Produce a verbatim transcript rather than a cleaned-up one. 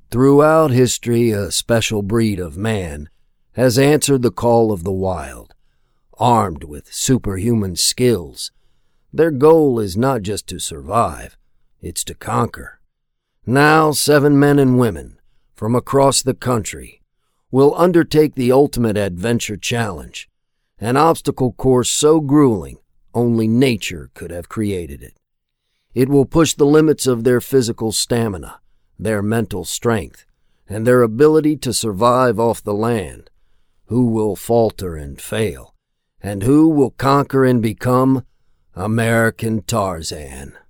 Throughout history, a special breed of man has answered the call of the wild, armed with superhuman skills. Their goal is not just to survive, it's to conquer. Now, seven men and women from across the country will undertake the ultimate adventure challenge, an obstacle course so grueling only nature could have created it. It will push the limits of their physical stamina, their mental strength, and their ability to survive off the land. Who will falter and fail, and who will conquer and become American Tarzan?